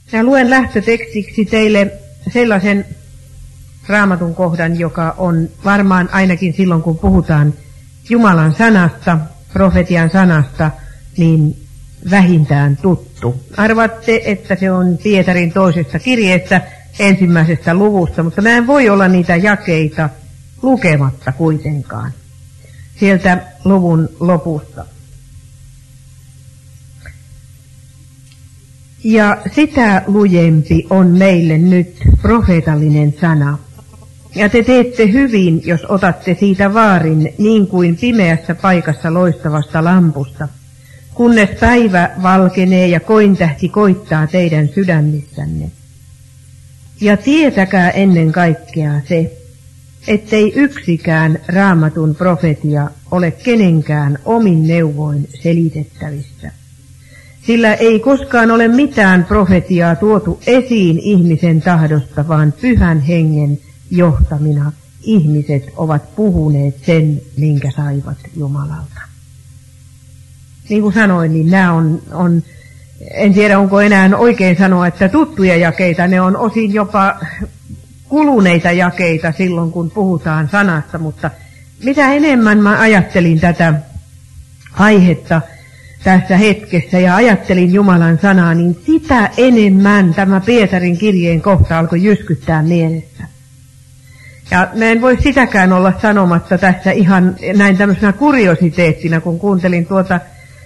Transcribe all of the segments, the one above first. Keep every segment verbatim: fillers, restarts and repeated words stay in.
Ja luen lähtötekstiksi teille sellaisen Raamatun kohdan, joka on varmaan ainakin silloin, kun puhutaan Jumalan sanasta, profetian sanasta, niin vähintään tuttu. Arvaatte, että se on Pietarin toisesta kirjeestä, ensimmäisestä luvusta, mutta mä en voi olla niitä jakeita lukematta kuitenkaan. Sieltä luvun lopusta. Ja sitä lujempi on meille nyt profeetallinen sana. Ja te teette hyvin, jos otatte siitä vaarin niin kuin pimeässä paikassa loistavasta lampusta, kunnes päivä valkenee ja kointähti koittaa teidän sydämissänne. Ja tietäkää ennen kaikkea se, ettei yksikään Raamatun profetia ole kenenkään omin neuvoin selitettävissä. Sillä ei koskaan ole mitään profetiaa tuotu esiin ihmisen tahdosta, vaan Pyhän Hengen johtamina ihmiset ovat puhuneet sen, minkä saivat Jumalalta. Niin kuin sanoin, niin nämä on, on, en tiedä onko enää oikein sanoa, että tuttuja jakeita, ne on osin jopa kuluneita jakeita silloin, kun puhutaan sanasta, mutta mitä enemmän mä ajattelin tätä aihetta tässä hetkessä ja ajattelin Jumalan sanaa, niin sitä enemmän tämä Pietarin kirjeen kohta alkoi jyskyttää mielessä. Ja mä en voi sitäkään olla sanomatta tässä ihan näin tämmöisenä kuriositeettina, kun kuuntelin tuota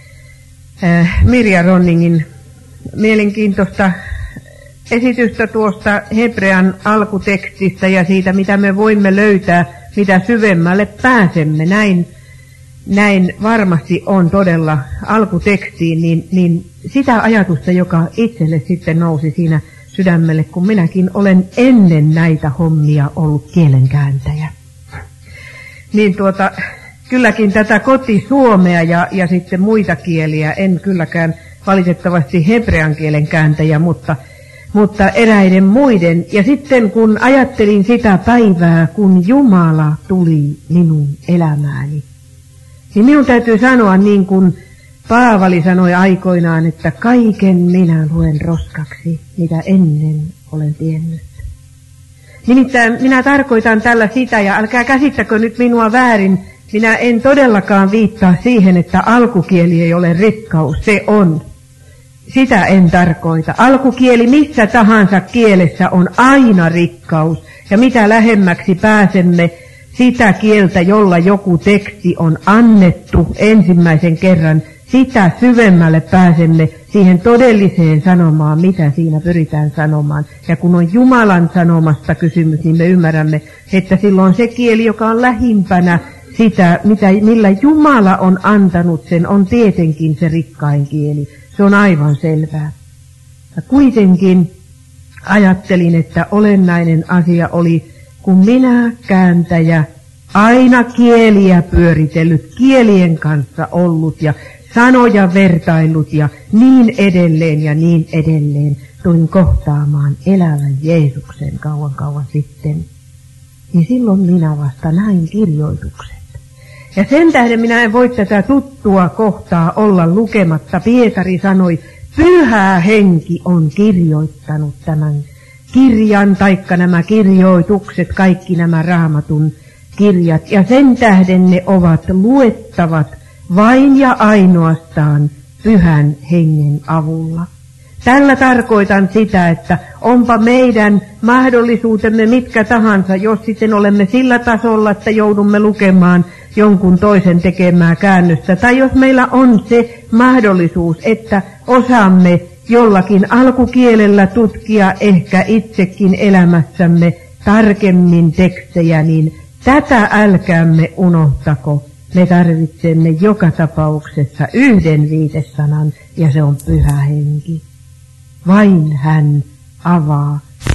äh, Mirja Ronningin mielenkiintoista esitystä tuosta Hebrean alkutekstistä ja siitä, mitä me voimme löytää, mitä syvemmälle pääsemme. Näin, näin varmasti on todella alkutekstiin, niin, niin sitä ajatusta, joka itselle sitten nousi siinä sydämelle, kun minäkin olen ennen näitä hommia ollut kielenkääntäjä. Niin tuota, kylläkin tätä kotisuomea ja, ja sitten muita kieliä, en kylläkään valitettavasti hebrean kielen kääntäjä, mutta, mutta eräiden muiden. Ja sitten kun ajattelin sitä päivää, kun Jumala tuli minun elämääni, niin minun täytyy sanoa niin kuin Paavali sanoi aikoinaan, että kaiken minä luen roskaksi, mitä ennen olen tiennyt. Nimittäin minä tarkoitan tällä sitä, ja älkää käsittäkö nyt minua väärin, minä en todellakaan viittaa siihen, että alkukieli ei ole rikkaus, se on. Sitä en tarkoita. Alkukieli missä tahansa kielessä on aina rikkaus, ja mitä lähemmäksi pääsemme sitä kieltä, jolla joku teksti on annettu ensimmäisen kerran, sitä syvemmälle pääsemme siihen todelliseen sanomaan, mitä siinä pyritään sanomaan. Ja kun on Jumalan sanomasta kysymys, niin me ymmärrämme, että silloin se kieli, joka on lähimpänä sitä, mitä, millä Jumala on antanut sen, on tietenkin se rikkain kieli. Se on aivan selvää. Ja kuitenkin ajattelin, että olennainen asia oli, kun minä kääntäjä, aina kieliä pyöritellyt, kielien kanssa ollut ja sanoja vertaillut ja niin edelleen ja niin edelleen, tulin kohtaamaan elävän Jeesuksen kauan kauan sitten. Niin silloin minä vasta näin kirjoitukset. Ja sen tähden minä en voi tätä tuttua kohtaa olla lukematta. Pietari sanoi, Pyhä Henki on kirjoittanut tämän kirjan, taikka nämä kirjoitukset, kaikki nämä Raamatun kirjat. Ja sen tähden ne ovat luettavat vain ja ainoastaan Pyhän Hengen avulla. Tällä tarkoitan sitä, että onpa meidän mahdollisuutemme mitkä tahansa, jos sitten olemme sillä tasolla, että joudumme lukemaan jonkun toisen tekemää käännöstä, tai jos meillä on se mahdollisuus, että osaamme jollakin alkukielellä tutkia ehkä itsekin elämässämme tarkemmin tekstejä, niin tätä älkäämme unohtako. Me tarvitsemme joka tapauksessa yhden viitesanan, ja se on Pyhä Henki. Vain hän avaa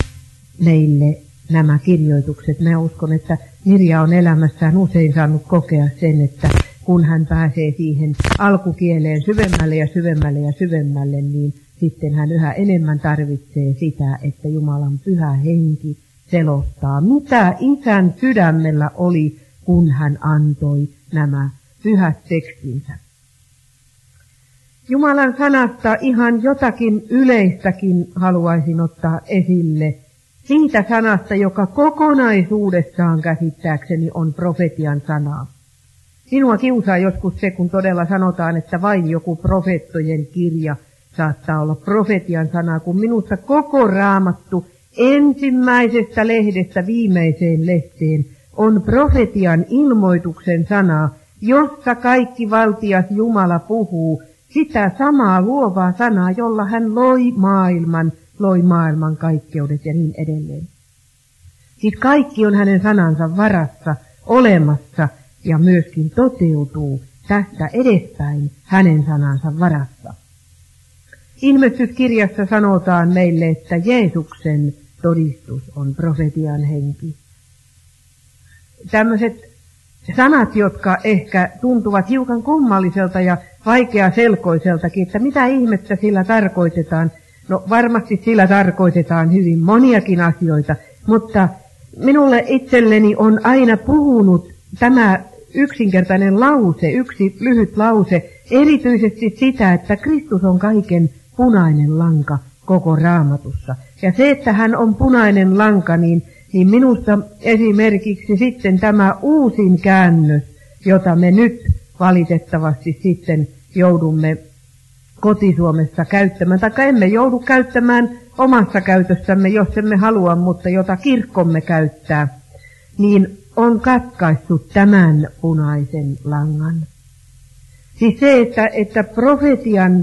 meille nämä kirjoitukset. Mä uskon, että Mirja on elämässään usein saanut kokea sen, että kun hän pääsee siihen alkukieleen syvemmälle ja syvemmälle ja syvemmälle, niin sitten hän yhä enemmän tarvitsee sitä, että Jumalan Pyhä Henki selostaa, mitä Isän sydämellä oli, kun hän antoi nämä pyhät tekstinsä. Jumalan sanasta ihan jotakin yleistäkin haluaisin ottaa esille. Siitä sanasta, joka kokonaisuudessaan käsittääkseni on profetian sanaa. Minua kiusaa joskus se, kun todella sanotaan, että vain joku profeettojen kirja saattaa olla profetian sanaa, kun minusta koko Raamattu ensimmäisestä lehdestä viimeiseen lehteen on profetian ilmoituksen sanaa, jossa kaikki valtias Jumala puhuu sitä samaa luovaa sanaa, jolla hän loi maailman, loi maailman kaikkeudet ja niin edelleen. Siis kaikki on hänen sanansa varassa, olemassa ja myöskin toteutuu tästä edespäin hänen sanansa varassa. Ilmestyskirjassa sanotaan meille, että Jeesuksen todistus on profetian henki. Tämmöiset sanat, jotka ehkä tuntuvat hiukan kummalliselta ja vaikeaselkoiseltakin, että mitä ihmettä sillä tarkoitetaan. No varmasti sillä tarkoitetaan hyvin moniakin asioita, mutta minulle itselleni on aina puhunut tämä yksinkertainen lause, yksi lyhyt lause, erityisesti sitä, että Kristus on kaiken punainen lanka koko Raamatussa. Ja se, että hän on punainen lanka, niin, niin minusta esimerkiksi sitten tämä uusin käännös, jota me nyt valitettavasti sitten joudumme kotisuomessa käyttämään, tai emme joudu käyttämään omassa käytössämme, jos emme halua, mutta jota kirkkomme käyttää, niin on katkaissut tämän punaisen langan. Siis se, että, että profetian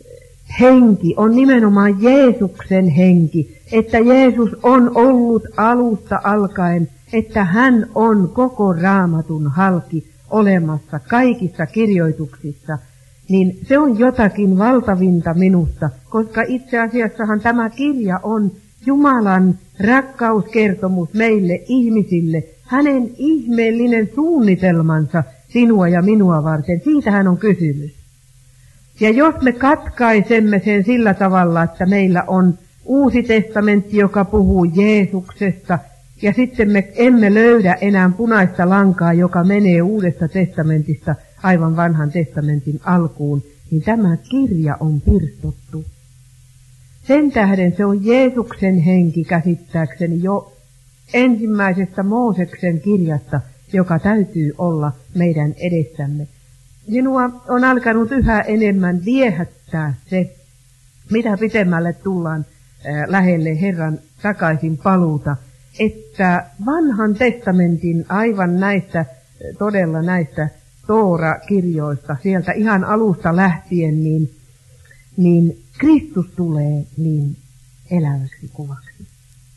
henki on nimenomaan Jeesuksen henki, että Jeesus on ollut alusta alkaen, että hän on koko Raamatun halki olemassa kaikissa kirjoituksissa, niin se on jotakin valtavinta minusta, koska itse asiassahan tämä kirja on Jumalan rakkauskertomus meille ihmisille, hänen ihmeellinen suunnitelmansa sinua ja minua varten. Siitähän on kysymys. Ja jos me katkaisemme sen sillä tavalla, että meillä on uusi testamentti, joka puhuu Jeesuksesta, ja sitten me emme löydä enää punaista lankaa, joka menee uudesta testamentista aivan vanhan testamentin alkuun, niin tämä kirja on pirstottu. Sen tähden se on Jeesuksen henki käsittääkseni jo ensimmäisestä Mooseksen kirjasta, joka täytyy olla meidän edessämme. Minua on alkanut yhä enemmän viehättää se, mitä pitemmälle tullaan lähelle Herran takaisin paluuta, että vanhan testamentin aivan näistä, todella näistä Toora-kirjoista, sieltä ihan alusta lähtien, niin, niin Kristus tulee niin eläväksi kuvaksi.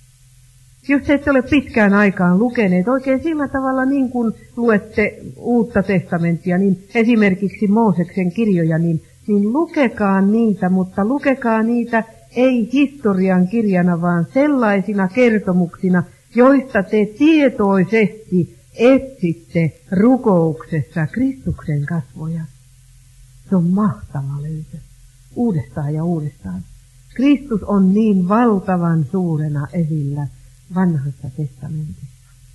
Jos ette ole pitkään aikaan lukeneet oikein sillä tavalla niin kuin luette uutta testamenttia, niin esimerkiksi Mooseksen kirjoja, niin, niin lukekaa niitä, mutta lukekaa niitä ei historian kirjana, vaan sellaisina kertomuksina, joista te tietoisesti etsitte rukouksessa Kristuksen kasvoja. Se on mahtava löytö. Uudestaan ja uudestaan. Kristus on niin valtavan suurena esillä vanhassa testamentissa.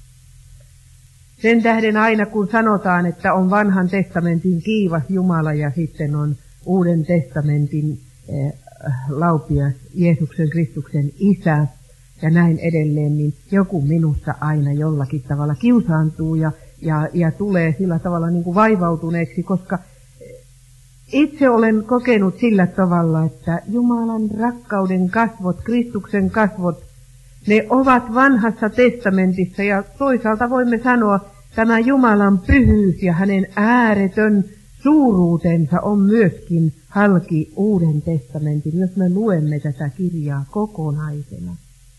Sen tähden aina kun sanotaan, että on vanhan testamentin kiivas Jumala ja sitten on uuden testamentin eh, laupias Jeesuksen Kristuksen isä ja näin edelleen, niin joku minusta aina jollakin tavalla kiusaantuu ja, ja, ja tulee sillä tavalla niin kuin vaivautuneeksi, koska itse olen kokenut sillä tavalla, että Jumalan rakkauden kasvot, Kristuksen kasvot, ne ovat vanhassa testamentissa ja toisaalta voimme sanoa, tämä Jumalan pyhyys ja hänen ääretön suuruutensa on myöskin halki uuden testamentin, jos me luemme tätä kirjaa kokonaisena.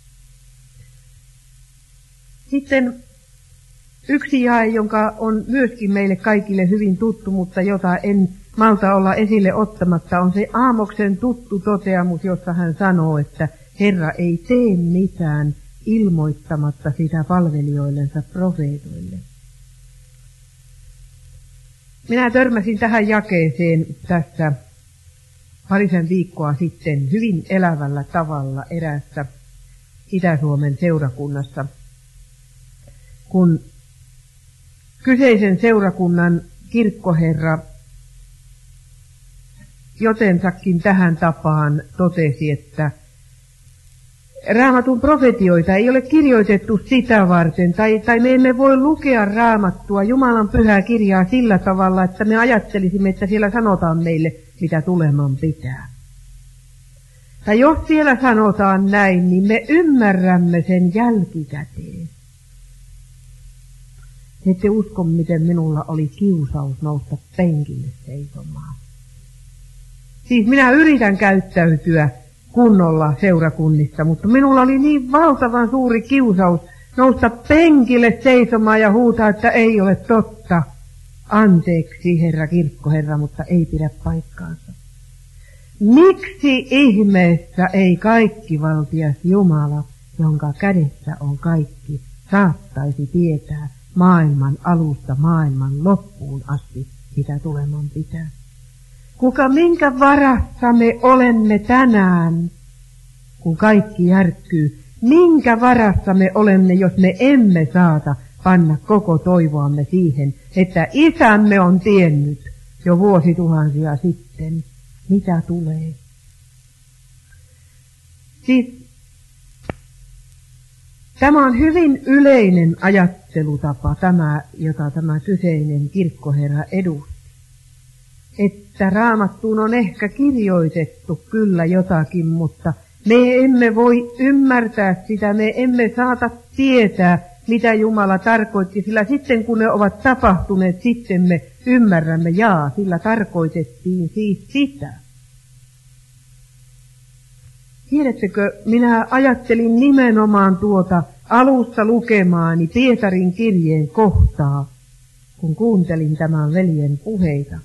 Sitten yksi jae, jonka on myöskin meille kaikille hyvin tuttu, mutta jota en malta olla esille ottamatta, on se Aamoksen tuttu toteamus, jossa hän sanoo, että Herra ei tee mitään ilmoittamatta sitä palvelijoillensa profeetoille. Minä törmäsin tähän jakeeseen tässä parisen viikkoa sitten hyvin elävällä tavalla eräässä Itä-Suomen seurakunnassa, kun kyseisen seurakunnan kirkkoherra, jotensakin tähän tapaan totesi, että Raamatun profetioita ei ole kirjoitettu sitä varten, tai, tai me emme voi lukea Raamattua, Jumalan pyhää kirjaa sillä tavalla, että me ajattelisimme, että siellä sanotaan meille, mitä tuleman pitää. Tai jos siellä sanotaan näin, niin me ymmärrämme sen jälkikäteen. Ette usko, miten minulla oli kiusaus nousta penkille seisomaan. Siis minä yritän käyttäytyä kunnolla seurakunnissa, mutta minulla oli niin valtavan suuri kiusaus nousta penkille seisomaan ja huutaa, että ei ole totta. Anteeksi, herra kirkkoherra, mutta ei pidä paikkaansa. Miksi ihmeessä ei kaikkivaltias Jumala, jonka kädessä on kaikki, saattaisi tietää maailman alusta maailman loppuun asti, mitä tuleman pitää? Kuka minkä varassa me olemme tänään, kun kaikki järkkyy? Minkä varassa me olemme, jos me emme saata panna koko toivoamme siihen, että isämme on tiennyt jo vuosituhansia sitten, mitä tulee? Siis, tämä on hyvin yleinen ajattelutapa, tämä, jota tämä kyseinen kirkkoherra edusti. Että Raamattuun on ehkä kirjoitettu kyllä jotakin, mutta me emme voi ymmärtää sitä, me emme saata tietää, mitä Jumala tarkoitti, sillä sitten kun ne ovat tapahtuneet, sitten me ymmärrämme, jaa, sillä tarkoitettiin siis sitä. Tiedättekö, minä ajattelin nimenomaan tuota alusta lukemaani Pietarin kirjeen kohtaa, kun kuuntelin tämän veljen puheita.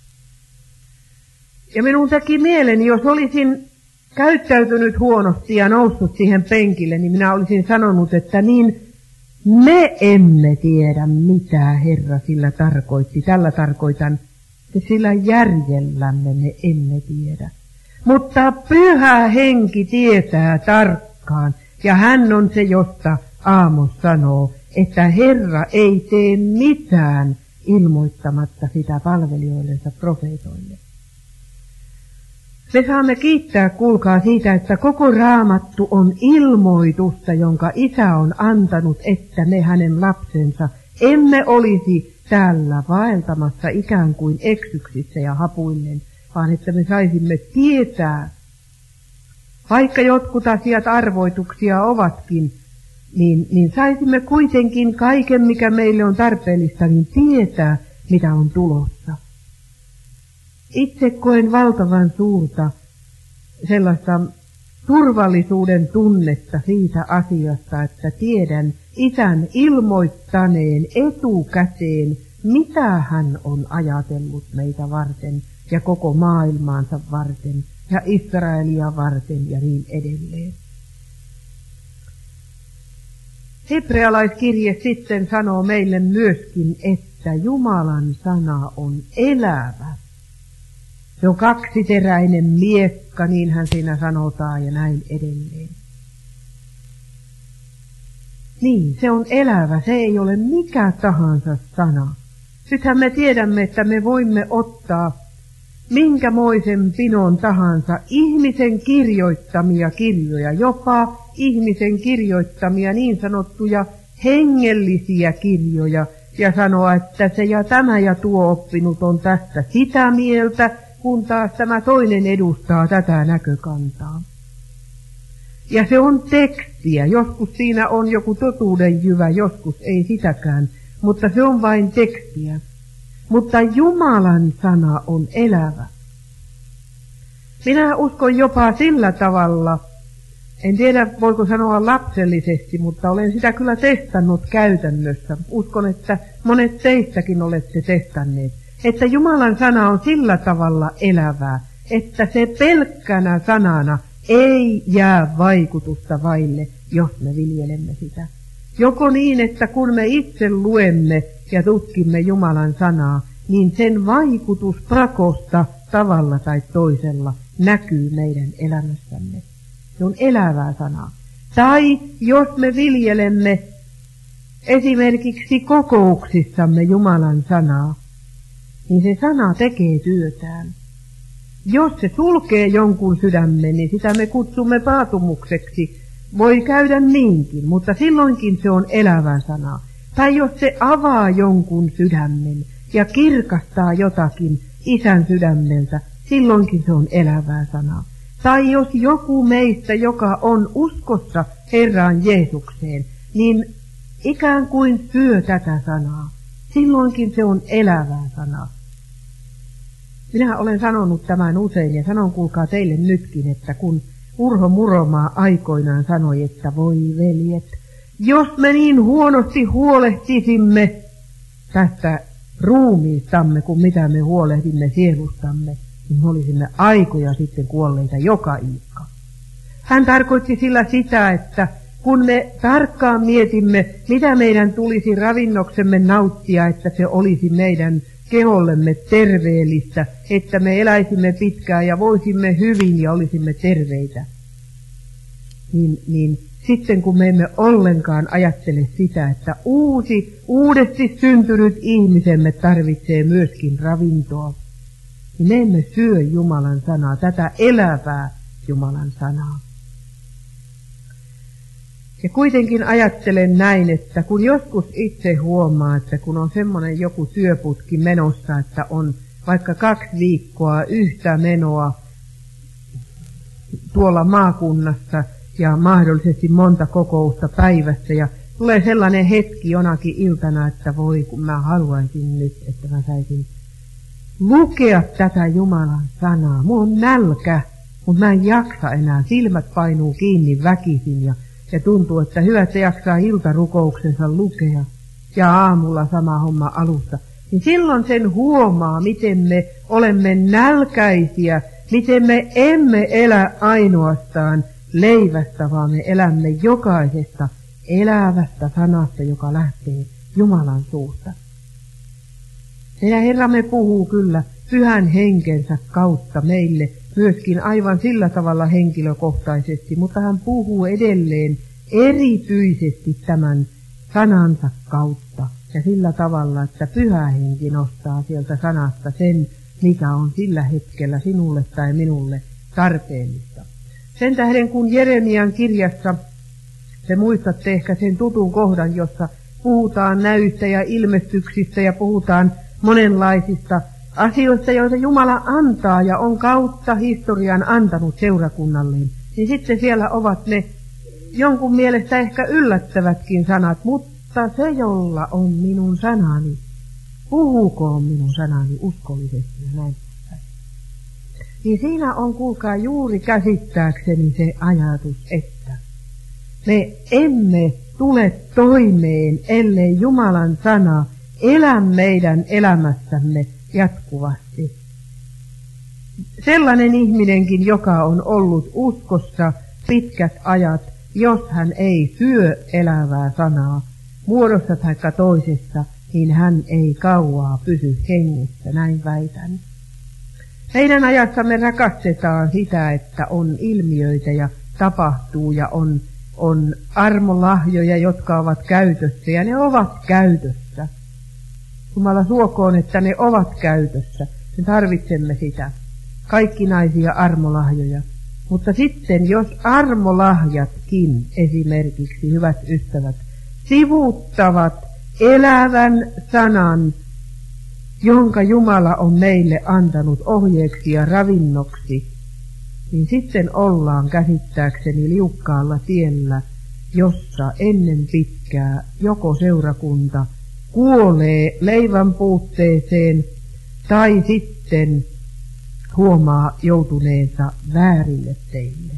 Ja minun teki mieleni, jos olisin käyttäytynyt huonosti ja noussut siihen penkille, niin minä olisin sanonut, että niin me emme tiedä, mitä Herra sillä tarkoitti. Tällä tarkoitan, että sillä järjellämme me emme tiedä. Mutta Pyhä Henki tietää tarkkaan, ja hän on se, josta Aamos sanoo, että Herra ei tee mitään ilmoittamatta sitä palvelijoillensa profeetoille. Me saamme kiittää, kuulkaa, siitä, että koko Raamattu on ilmoitusta, jonka Isä on antanut, että me hänen lapsensa emme olisi täällä vaeltamassa ikään kuin eksyksissä ja hapuillen, vaan että me saisimme tietää, vaikka jotkut asiat arvoituksia ovatkin, niin, niin saisimme kuitenkin kaiken, mikä meille on tarpeellista, niin tietää, mitä on tulossa. Itse koen valtavan suurta sellaista turvallisuuden tunnetta siitä asiasta, että tiedän Isän ilmoittaneen etukäteen, mitä hän on ajatellut meitä varten ja koko maailmaansa varten ja Israelia varten ja niin edelleen. Hebrealaiskirje sitten sanoo meille myöskin, että Jumalan sana on elävä. Se on kaksiteräinen miekka, niinhän siinä sanotaan ja näin edelleen. Niin, se on elävä, se ei ole mikä tahansa sana. Nythän me tiedämme, että me voimme ottaa minkämoisen pinon tahansa ihmisen kirjoittamia kirjoja, jopa ihmisen kirjoittamia niin sanottuja hengellisiä kirjoja, ja sanoa, että se ja tämä ja tuo oppinut on tästä sitä mieltä, kun taas tämä toinen edustaa tätä näkökantaa. Ja se on tekstiä, joskus siinä on joku totuuden jyvä, joskus ei sitäkään, mutta se on vain tekstiä. Mutta Jumalan sana on elävä. Minä uskon jopa sillä tavalla, en tiedä voiko sanoa lapsellisesti, mutta olen sitä kyllä testannut käytännössä. Uskon, että monet teistäkin olette testanneet, että Jumalan sana on sillä tavalla elävää, että se pelkkänä sanana ei jää vaikutusta vaille, jos me viljelemme sitä. Joko niin, että kun me itse luemme ja tutkimme Jumalan sanaa, niin sen vaikutus prakosta tavalla tai toisella näkyy meidän elämässämme. Se on elävää sanaa. Tai jos me viljelemme esimerkiksi kokouksissamme Jumalan sanaa, niin se sana tekee työtään. Jos se sulkee jonkun sydämen, niin sitä me kutsumme paatumukseksi. Voi käydä niinkin, mutta silloinkin se on elävä sana. Tai jos se avaa jonkun sydämen ja kirkastaa jotakin Isän sydämeltä, silloinkin se on elävää sanaa. Tai jos joku meistä, joka on uskossa Herraan Jeesukseen, niin ikään kuin syö tätä sanaa, silloinkin se on elävää sanaa. Minä olen sanonut tämän usein ja sanon kuulkaa teille nytkin, että kun Urho Muromaa aikoinaan sanoi, että voi veljet, jos me niin huonosti huolehtisimme tästä ruumiistamme, kuin mitä me huolehdimme sielustamme, niin me olisimme aikoja sitten kuolleita joka iikka. Hän tarkoitti sillä sitä, että kun me tarkkaan mietimme, mitä meidän tulisi ravinnoksemme nauttia, että se olisi meidän kehollemme terveellistä, että me eläisimme pitkään ja voisimme hyvin ja olisimme terveitä, niin, niin sitten kun me emme ollenkaan ajattele sitä, että uusi, uudesti syntynyt ihmisemme tarvitsee myöskin ravintoa, niin me emme syö Jumalan sanaa, tätä elävää Jumalan sanaa. Ja kuitenkin ajattelen näin, että kun joskus itse huomaa, että kun on semmoinen joku työputki menossa, että on vaikka kaksi viikkoa yhtä menoa tuolla maakunnassa ja mahdollisesti monta kokousta päivässä ja tulee sellainen hetki jonakin iltana, että voi kun mä haluaisin nyt, että mä saisin lukea tätä Jumalan sanaa. Mulla on nälkä, mutta mä en jaksa enää, silmät painuu kiinni väkisin ja Ja tuntuu, että hyvä, että jaksaa iltarukouksensa lukea ja aamulla sama homma alusta. Niin silloin sen huomaa, miten me olemme nälkäisiä, miten me emme elä ainoastaan leivästä, vaan me elämme jokaisesta elävästä sanasta, joka lähtee Jumalan suusta. Meidän Herramme puhuu kyllä pyhän henkensä kautta meille myöskin aivan sillä tavalla henkilökohtaisesti, mutta hän puhuu edelleen erityisesti tämän sanansa kautta ja sillä tavalla, että pyhä henki nostaa sieltä sanasta sen, mikä on sillä hetkellä sinulle tai minulle tarpeellista. Sen tähden kun Jeremian kirjassa, te muistatte ehkä sen tutun kohdan, jossa puhutaan näystä ja ilmestyksistä ja puhutaan monenlaisista asioista, joita Jumala antaa ja on kautta historian antanut seurakunnalleen, niin sitten siellä ovat ne jonkun mielestä ehkä yllättävätkin sanat, mutta se, jolla on minun sanani, puhukoon minun sanani uskollisesti ja näin. Niin siinä on, kuulkaa, juuri käsittääkseni se ajatus, että me emme tule toimeen, ellei Jumalan sana elä meidän elämässämme jatkuvasti. Sellainen ihminenkin, joka on ollut uskossa pitkät ajat, jos hän ei syö elävää sanaa muodossa tai toisessa, niin hän ei kauaa pysy hengissä, näin väitän. Meidän ajassamme rakastetaan sitä, että on ilmiöitä ja tapahtuu ja on, on armolahjoja, jotka ovat käytössä, ja ne ovat käytössä. Jumala suokoon, että ne ovat käytössä. Me tarvitsemme sitä. Kaikkinaisia armolahjoja. Mutta sitten, jos armolahjatkin, esimerkiksi hyvät ystävät, sivuuttavat elävän sanan, jonka Jumala on meille antanut ohjeeksi ja ravinnoksi, niin sitten ollaan käsittääkseni liukkaalla tiellä, jossa ennen pitkää joko seurakunta kuolee leivän puutteeseen tai sitten huomaa joutuneensa väärille teille.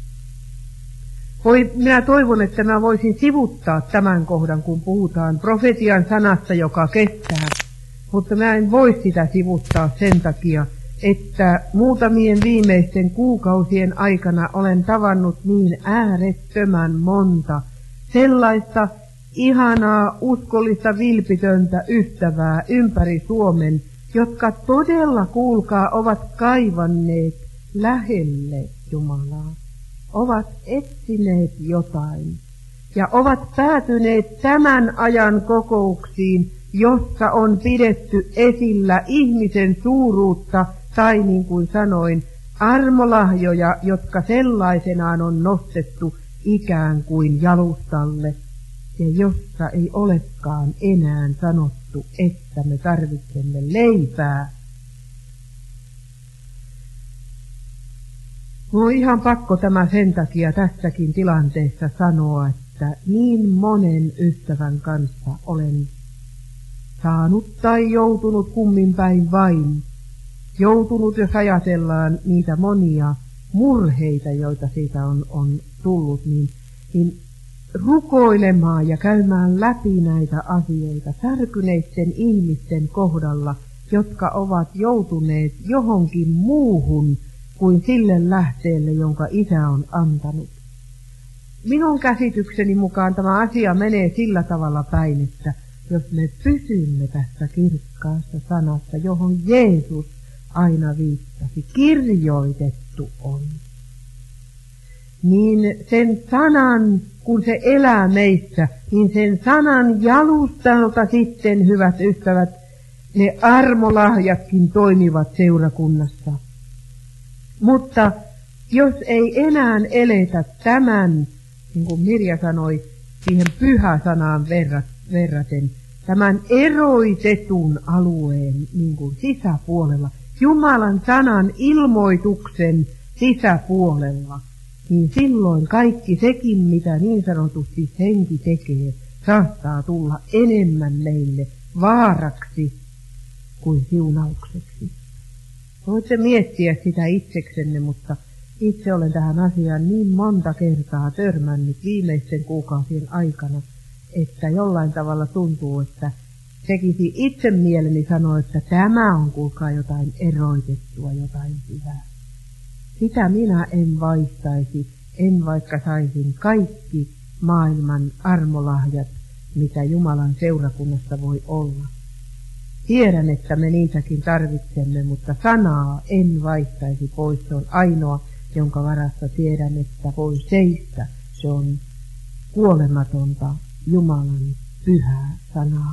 Voi, minä toivon, että mä voisin sivuttaa tämän kohdan, kun puhutaan profetian sanasta, joka kestää, mutta mä en voi sitä sivuttaa sen takia, että muutamien viimeisten kuukausien aikana olen tavannut niin äärettömän monta sellaista ihanaa, uskollista, vilpitöntä ystävää ympäri Suomen, jotka todella, kuulkaa, ovat kaivanneet lähelle Jumalaa, ovat etsineet jotain ja ovat päätyneet tämän ajan kokouksiin, jossa on pidetty esillä ihmisen suuruutta tai niin kuin sanoin, armolahjoja, jotka sellaisenaan on nostettu ikään kuin jalustalle, ja jossa ei olekaan enää sanottu, että me tarvitsemme leipää. Minulla on ihan pakko tämä sen takia tässäkin tilanteessa sanoa, että niin monen ystävän kanssa olen saanut tai joutunut kummin päin vain. Joutunut, jos ajatellaan niitä monia murheita, joita siitä on, on tullut, niin, niin rukoilemaan ja käymään läpi näitä asioita särkyneiden ihmisten kohdalla, jotka ovat joutuneet johonkin muuhun kuin sille lähteelle, jonka Isä on antanut. Minun käsitykseni mukaan tämä asia menee sillä tavalla päin, että jos me pysymme tässä kirkkaassa sanassa, johon Jeesus aina viittasi, kirjoitettu on, niin sen sanan, kun se elää meissä, niin sen sanan jalustalta sitten, hyvät ystävät, ne armolahjatkin toimivat seurakunnassa. Mutta jos ei enää eletä tämän, niin kuin Mirja sanoi, siihen pyhä-sanaan verraten, tämän eroitetun alueen niin kuin sisäpuolella, Jumalan sanan ilmoituksen sisäpuolella, niin silloin kaikki sekin, mitä niin sanotusti henki tekee, saattaa tulla enemmän meille vaaraksi kuin siunaukseksi. Voitte miettiä sitä itseksenne, mutta itse olen tähän asiaan niin monta kertaa törmännyt viimeisten kuukausien aikana, että jollain tavalla tuntuu, että tekisi itse mieleni sanoa, että tämä on kuulkaa jotain eroitettua, jotain hyvää. Sitä minä en vaihtaisi, en vaikka saisin kaikki maailman armolahjat, mitä Jumalan seurakunnassa voi olla. Tiedän, että me niitäkin tarvitsemme, mutta sanaa en vaihtaisi pois. Se on ainoa, jonka varassa tiedän, että voi seistä. Se on kuolematonta Jumalan pyhää sanaa.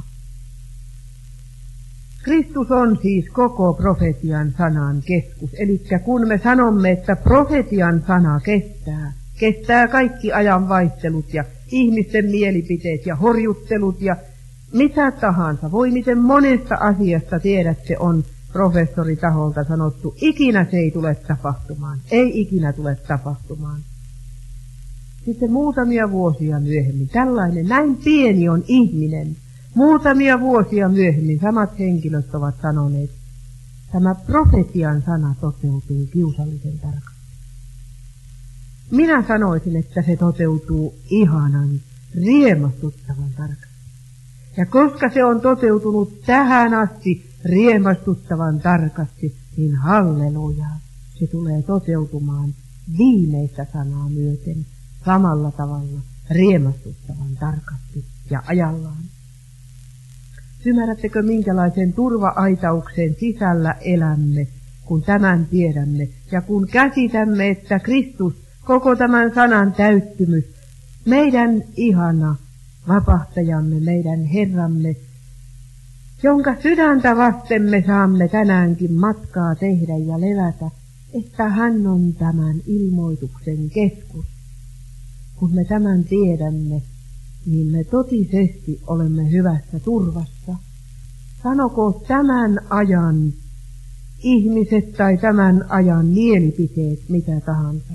Kristus on siis koko profetian sanan keskus. Eli kun me sanomme, että profetian sana kestää, kestää kaikki ajan vaihtelut ja ihmisten mielipiteet ja horjuttelut ja mitä tahansa. Voi miten monesta asiasta tiedät, se on professoritaholta sanottu, ikinä se ei tule tapahtumaan, ei ikinä tule tapahtumaan. Sitten muutamia vuosia myöhemmin, tällainen, näin pieni on ihminen, muutamia vuosia myöhemmin samat henkilöt ovat sanoneet, tämä profetian sana toteutuu kiusallisen tarkasti. Minä sanoisin, että se toteutuu ihanan, riemastuttavan tarkasti. Ja koska se on toteutunut tähän asti riemastuttavan tarkasti, niin halleluja, se tulee toteutumaan viimeistä sanaa myöten samalla tavalla riemastuttavan tarkasti ja ajallaan. Ymmärrättekö, minkälaisen turva-aitauksen sisällä elämme, kun tämän tiedämme, ja kun käsitämme, että Kristus, koko tämän sanan täyttymys, meidän ihana vapahtajamme, meidän Herramme, jonka sydäntä vasten me saamme tänäänkin matkaa tehdä ja levätä, että hän on tämän ilmoituksen keskus. Kun me tämän tiedämme, niin me totisesti olemme hyvässä turvassa. Sanokoon tämän ajan ihmiset tai tämän ajan mielipiteet mitä tahansa.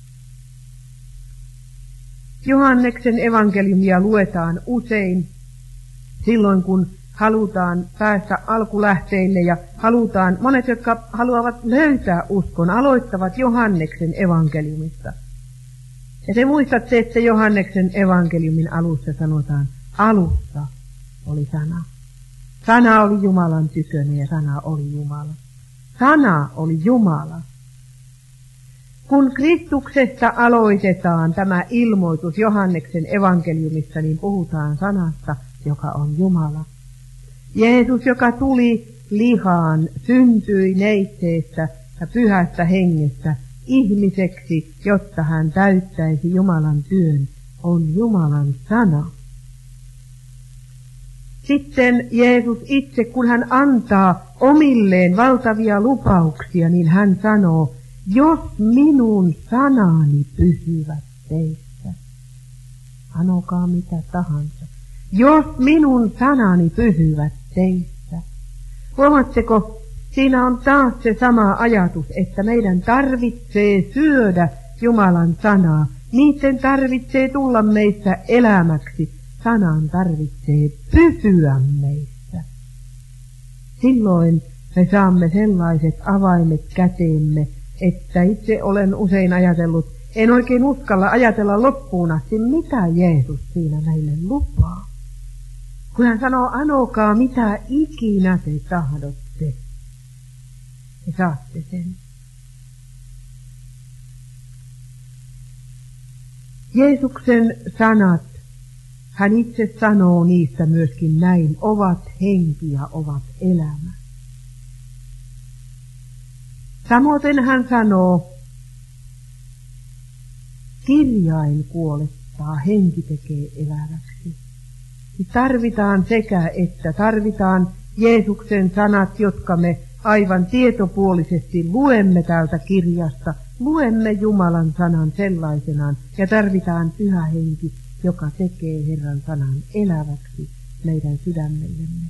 Johanneksen evankeliumia luetaan usein silloin, kun halutaan päästä alkulähteille ja halutaan, monet, jotka haluavat löytää uskon, aloittavat Johanneksen evankeliumista. Ja te muistatte, että Johanneksen evankeliumin alussa sanotaan, alussa oli sana. Sana oli Jumalan tykönä ja sana oli Jumala. Sana oli Jumala. Kun Kristuksesta aloitetaan tämä ilmoitus Johanneksen evankeliumissa, niin puhutaan sanasta, joka on Jumala. Jeesus, joka tuli lihaan, syntyi neitseestä ja pyhästä hengestä ihmiseksi, jotta hän täyttäisi Jumalan työn, on Jumalan sana. Sitten Jeesus itse, kun hän antaa omilleen valtavia lupauksia, niin hän sanoo, jos minun sanani pysyvät teissä, anokaa mitä tahansa, jos minun sanani pysyvät teissä. Huomaatteko, siinä on taas se sama ajatus, että meidän tarvitsee syödä Jumalan sanaa. Niiden tarvitsee tulla meissä elämäksi. Sanan tarvitsee pysyä meissä. Silloin me saamme sellaiset avaimet käteemme, että itse olen usein ajatellut, en oikein uskalla ajatella loppuun asti, mitä Jeesus siinä meille lupaa. Kun hän sanoo, anokaa mitä ikinä te tahdotte, te saatte sen. Jeesuksen sanat, hän itse sanoo niistä myöskin näin, ovat henki ja ovat elämä. Samoin hän sanoo, kirjain kuolettaa, henki tekee eläväksi. Tarvitaan sekä että, tarvitaan Jeesuksen sanat, jotka me aivan tietopuolisesti luemme täältä kirjasta, luemme Jumalan sanan sellaisenaan, ja tarvitaan Pyhä Henki, joka tekee Herran sanan eläväksi meidän sydämellemme.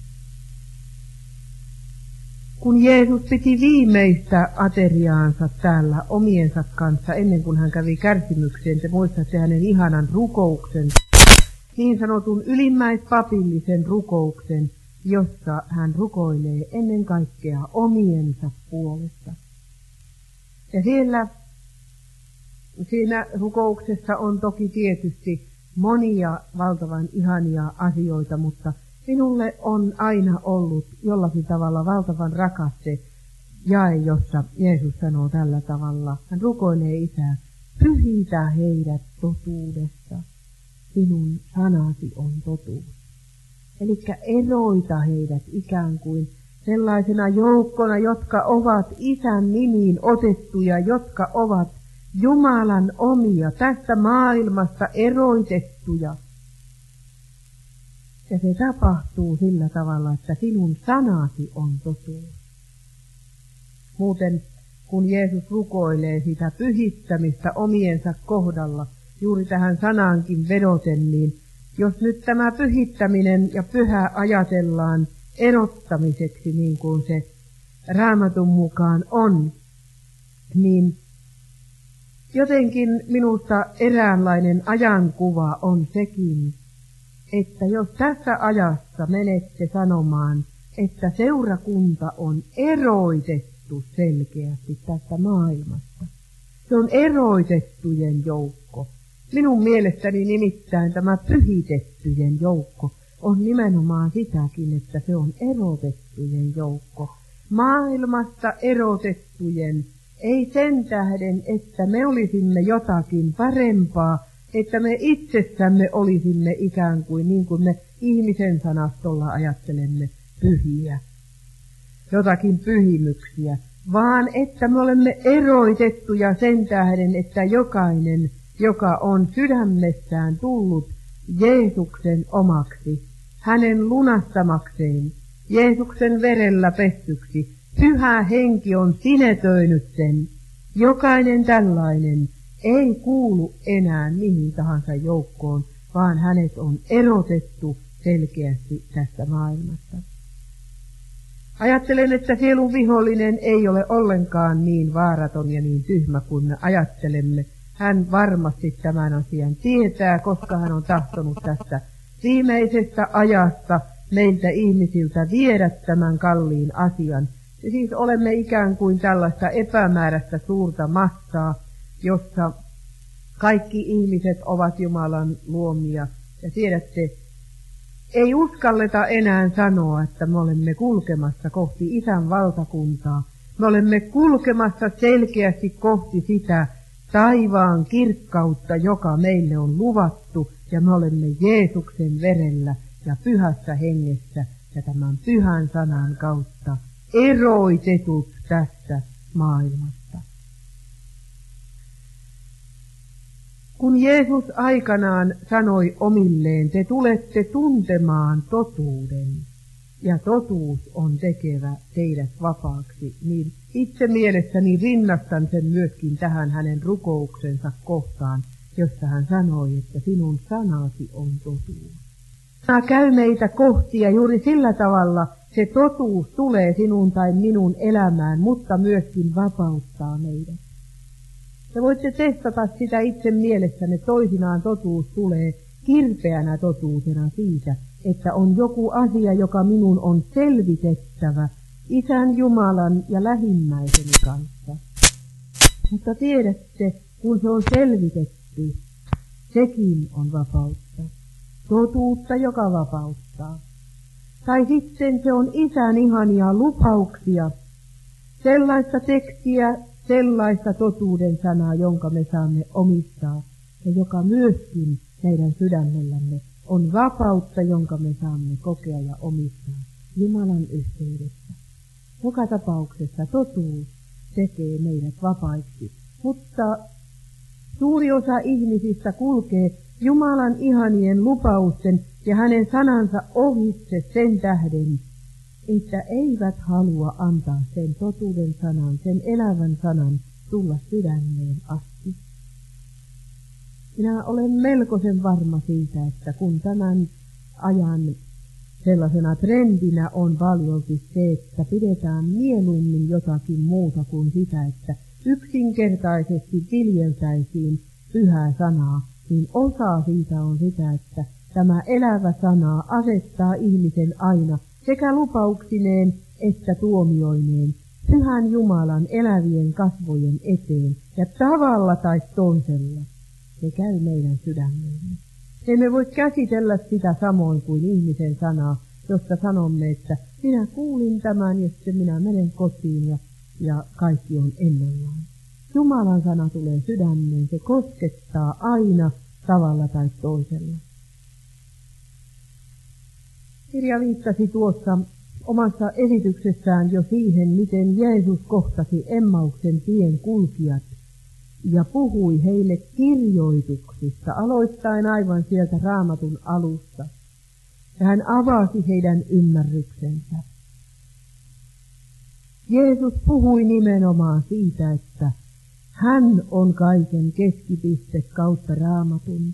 Kun Jeesus piti viimeistä ateriaansa täällä omiensa kanssa, ennen kuin hän kävi kärsimykseen, te muistatte hänen ihanan rukouksen, niin sanotun ylimmäispapillisen rukouksen, jossa hän rukoilee ennen kaikkea omiensa puolesta. Ja siellä, siinä rukouksessa on toki tietysti monia valtavan ihania asioita, mutta minulle on aina ollut jollakin tavalla valtavan rakas se jae, jossa Jeesus sanoo tällä tavalla. Hän rukoilee Isää, pyhitä heidät totuudessa, sinun sanasi on totuus. Elikkä eroita heidät ikään kuin sellaisena joukkona, jotka ovat Isän nimiin otettuja, jotka ovat Jumalan omia, tästä maailmasta eroitettuja. Ja se tapahtuu sillä tavalla, että sinun sanasi on totuus. Muuten, kun Jeesus rukoilee sitä pyhittämistä omiensa kohdalla, juuri tähän sanaankin vedoten, niin jos nyt tämä pyhittäminen ja pyhä ajatellaan erottamiseksi, niin kuin se Raamatun mukaan on, niin jotenkin minusta eräänlainen ajankuva on sekin, että jos tässä ajassa menette sanomaan, että seurakunta on eroitettu selkeästi tästä maailmasta, se on eroitettujen joukko. Minun mielestäni nimittäin tämä pyhitettyjen joukko on nimenomaan sitäkin, että se on erotettujen joukko. Maailmasta erotettujen, ei sen tähden, että me olisimme jotakin parempaa, että me itsessämme olisimme ikään kuin niin kuin me ihmisen sanastolla ajattelemme pyhiä, jotakin pyhimyksiä, vaan että me olemme eroitettuja sen tähden, että jokainen, joka on sydämessään tullut Jeesuksen omaksi, hänen lunastamakseen, Jeesuksen verellä pessyksi, Pyhä Henki on sinetöinyt sen. Jokainen tällainen ei kuulu enää mihin tahansa joukkoon, vaan hänet on erotettu selkeästi tästä maailmasta. Ajattelen, että sielun vihollinen ei ole ollenkaan niin vaaraton ja niin tyhmä kuin me ajattelemme. Hän varmasti tämän asian tietää, koska hän on tahtonut tästä viimeisestä ajasta meiltä ihmisiltä viedä tämän kalliin asian. Ja siis olemme ikään kuin tällaista epämääräistä suurta massaa, jossa kaikki ihmiset ovat Jumalan luomia. Ja tiedätte, ei uskalleta enää sanoa, että me olemme kulkemassa kohti Isän valtakuntaa. Me olemme kulkemassa selkeästi kohti sitä taivaan kirkkautta, joka meille on luvattu, ja me olemme Jeesuksen verellä ja pyhässä hengessä ja tämän pyhän sanan kautta eroitetut tästä maailmasta. Kun Jeesus aikanaan sanoi omilleen, te tulette tuntemaan totuuden, ja totuus on tekevä teidät vapaaksi, niin itse mielessäni rinnastan sen myöskin tähän hänen rukouksensa kohtaan, jossa hän sanoi, että sinun sanasi on totuus. Sana käy meitä kohti ja juuri sillä tavalla se totuus tulee sinun tai minun elämään, mutta myöskin vapauttaa meidät. Ja voitte testata sitä itse mielessänne, toisinaan totuus tulee kirpeänä totuutena siitä, että on joku asia, joka minun on selvitettävä Isän Jumalan ja lähimmäiseni kanssa. Mutta tiedätte, kun se on selvitetty, sekin on vapautta. Totuutta, joka vapauttaa. Tai sitten se on Isän ihania lupauksia, sellaista tekstiä, sellaista totuuden sanaa, jonka me saamme omistaa, ja joka myöskin meidän sydämellämme on vapautta, jonka me saamme kokea ja omistaa Jumalan yhteydessä. Joka tapauksessa totuus tekee meidät vapaiksi, mutta suuri osa ihmisistä kulkee Jumalan ihanien lupausten ja hänen sanansa ohitse sen tähden, että eivät halua antaa sen totuuden sanan, sen elävän sanan tulla sydämeen asti. Minä olen melkoisen varma siitä, että kun tämän ajan sellaisena trendinä on paljolti se, että pidetään mieluummin jotakin muuta kuin sitä, että yksinkertaisesti viljeltäisiin pyhää sanaa, niin osa siitä on sitä, että tämä elävä sana asettaa ihmisen aina sekä lupauksineen että tuomioineen pyhän Jumalan elävien kasvojen eteen ja tavalla tai toisella se käy meidän sydämemme. Emme voi käsitellä sitä samoin kuin ihmisen sanaa, josta sanomme, että minä kuulin tämän ja sitten minä menen kotiin ja, ja kaikki on ennallaan. Jumalan sana tulee sydämeen, se koskettaa aina tavalla tai toisella. Kirja viittasi tuossa omassa esityksessään jo siihen, miten Jeesus kohtasi Emmauksen tien kulkijat ja puhui heille kirjoituksista, aloittaen aivan sieltä Raamatun alusta. Ja hän avasi heidän ymmärryksensä. Jeesus puhui nimenomaan siitä, että hän on kaiken keskipiste kautta Raamatun.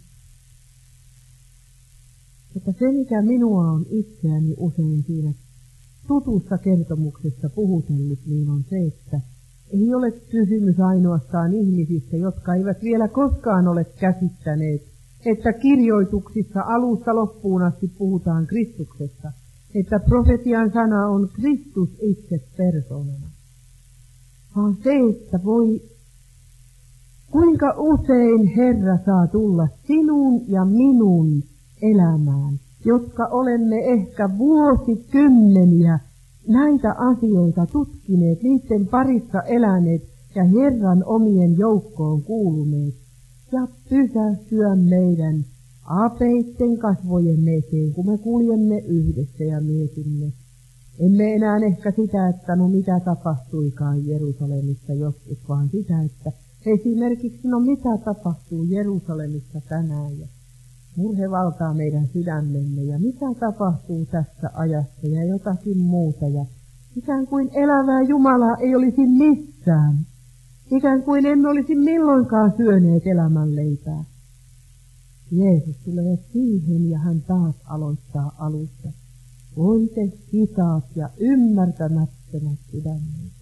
Mutta se, mikä minua on itseäni usein siinä tutussa kertomuksessa puhutellut, niin on se, että ei ole kysymys ainoastaan ihmisistä, jotka eivät vielä koskaan ole käsittäneet, että kirjoituksissa alusta loppuun asti puhutaan Kristuksesta, että profetian sana on Kristus itse persoonana. Vaan se, että voi, kuinka usein Herra saa tulla sinun ja minun elämään, jotka olemme ehkä vuosikymmeniä näitä asioita tutkineet, niiden parissa eläneet ja Herran omien joukkoon kuuluneet, ja pysähtyä meidän apeitten kasvojen eteen, kun me kuljemme yhdessä ja mietimme. Emme enää ehkä sitä, että no mitä tapahtuikaan Jerusalemissa joskus, vaan sitä, että esimerkiksi no mitä tapahtuu Jerusalemissa tänään ja murhe valtaa meidän sydämemme ja mitä tapahtuu tässä ajassa ja jotakin muuta ja ikään kuin elävää Jumalaa ei olisi missään. Ikään kuin emme olisi milloinkaan syöneet elämänleipää. Jeesus tulee siihen ja hän taas aloittaa alusta. Voi te hitaat ja ymmärtämättömät sydämeitä.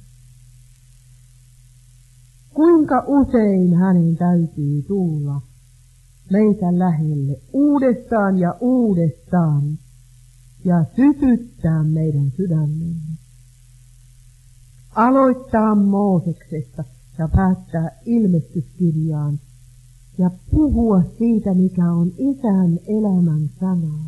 Kuinka usein hänen täytyy tulla meitä lähelle uudestaan ja uudestaan ja sytyttää meidän sydämemme. Aloittaa Mooseksesta ja päättää ilmestyskirjaan ja puhua siitä, mikä on Isän elämän sanaa.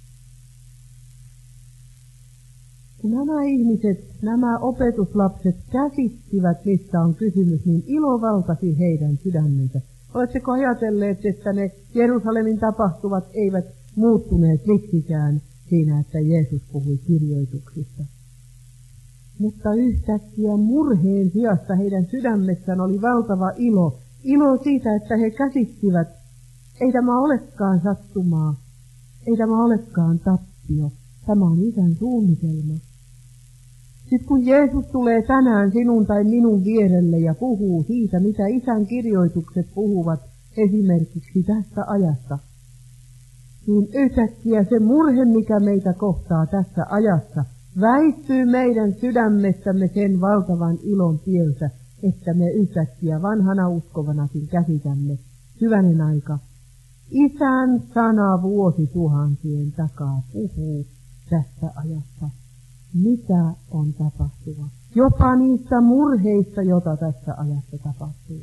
Kun nämä ihmiset, nämä opetuslapset käsittivät, mistä on kysymys, niin ilo valtasi heidän sydämensä. Oletteko ajatelleet, että ne Jerusalemin tapahtuvat eivät muuttuneet miksikään siinä, että Jeesus puhui kirjoituksista? Mutta yhtäkkiä murheen sijasta heidän sydämessään oli valtava ilo. Ilo siitä, että he käsittivät Ei tämä olekaan sattumaa, ei tämä olekaan tappio, tämä on Isän suunnitelma. Sitten kun Jeesus tulee tänään sinun tai minun vierelle ja puhuu siitä, mitä Isän kirjoitukset puhuvat esimerkiksi tästä ajasta, niin yhtäkkiä se murhe, mikä meitä kohtaa tässä ajassa, väistyy meidän sydämessämme sen valtavan ilon tieltä, että me yhtäkkiä vanhana uskovanakin käsitämme. Hyvänen aika, Isän sana vuosituhansien takaa puhuu tästä ajasta. Mitä on tapahtuva? Jopa niistä murheista, jota tässä ajassa tapahtuu.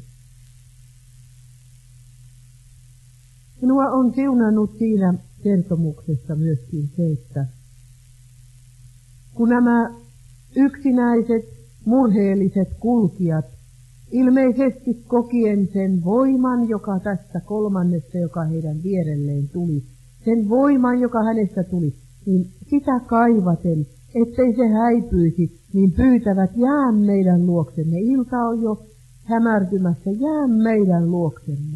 Minua on siunannut siinä kertomuksessa myöskin se, että kun nämä yksinäiset, murheelliset kulkijat, ilmeisesti kokien sen voiman, joka tästä kolmannesta, joka heidän vierelleen tuli, sen voiman, joka hänestä tuli, niin sitä kaivaten, ettei se häipyisi, niin pyytävät, jää meidän luoksemme. Ilta on jo hämärtymässä, jää meidän luoksemme.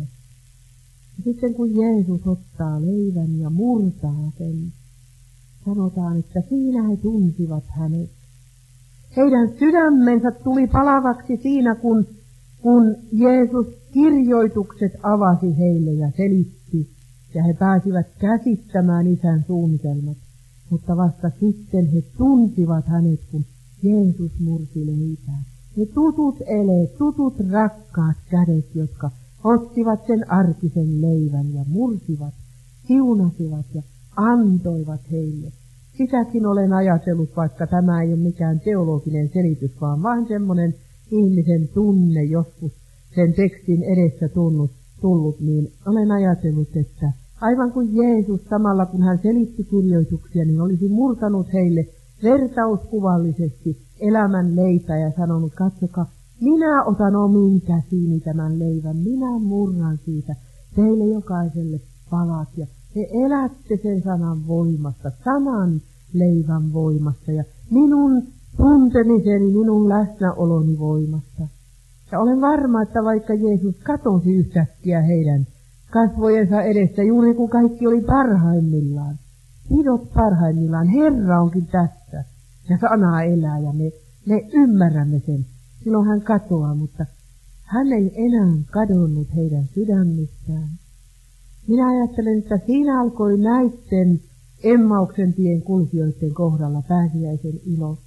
Ja sitten kun Jeesus ottaa leivän ja murtaa sen, sanotaan, että siinä he tunsivat hänet. Heidän sydämensä tuli palavaksi siinä, kun, kun Jeesus kirjoitukset avasi heille ja selitti, ja he pääsivät käsittämään Isän suunnitelmat. Mutta vasta sitten he tunsivat hänet, kun Jeesus mursi leipää. Ne tutut eleet, tutut rakkaat kädet, jotka ottivat sen arkisen leivän ja mursivat, siunasivat ja antoivat heille. Sitäkin olen ajatellut, vaikka tämä ei ole mikään teologinen selitys, vaan vain semmoinen ihmisen tunne joskus sen tekstin edessä tullut, tullut, niin olen ajatellut, että aivan kuin Jeesus samalla kun hän selitti kirjoituksia, niin olisi murtanut heille vertauskuvallisesti elämän leipää ja sanonut, katsokaa, minä otan omin käsiini tämän leivän, minä murran siitä teille jokaiselle palat ja te elätte sen sanan voimasta, sanan leivän voimasta ja minun tuntemiseni, minun läsnäoloni voimasta. Ja olen varma, että vaikka Jeesus katosi yhtäkkiä heidän kasvojensa edessä, juuri kun kaikki oli parhaimmillaan, pidot parhaimmillaan, Herra onkin tässä ja sana elää ja me, me ymmärrämme sen. Silloin hän katoaa, mutta hän ei enää kadonnut heidän sydämissään. Minä ajattelen, että siinä alkoi näiden Emmauksen tien kulkijoiden kohdalla pääsiäisen ilo.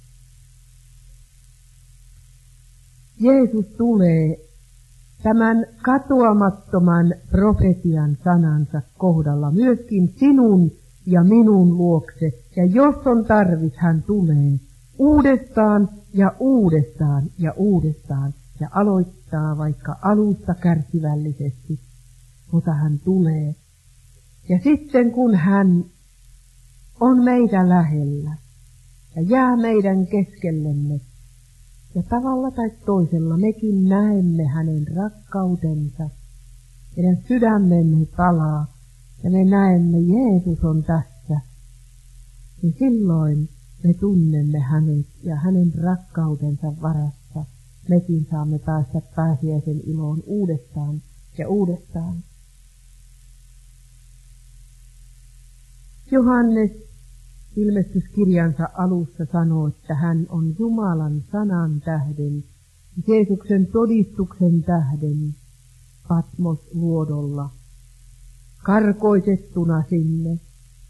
Jeesus tulee tämän katoamattoman profetian sanansa kohdalla myöskin sinun ja minun luokse. Ja jos on tarvis, hän tulee uudestaan ja uudestaan ja uudestaan ja aloittaa vaikka alusta kärsivällisesti, mutta hän tulee. Ja sitten kun hän on meitä lähellä ja jää meidän keskellemme, ja tavalla tai toisella mekin näemme hänen rakkautensa, meidän sydämemme palaa ja me näemme Jeesus on tässä, niin silloin me tunnemme hänet ja hänen rakkautensa varassa. Mekin saamme päästä pääsiäisen iloon uudestaan ja uudestaan. Johannes ilmestyskirjansa alussa sanoo, että hän on Jumalan sanan tähden, Jeesuksen todistuksen tähden Patmos-luodolla, karkoitettuna sinne.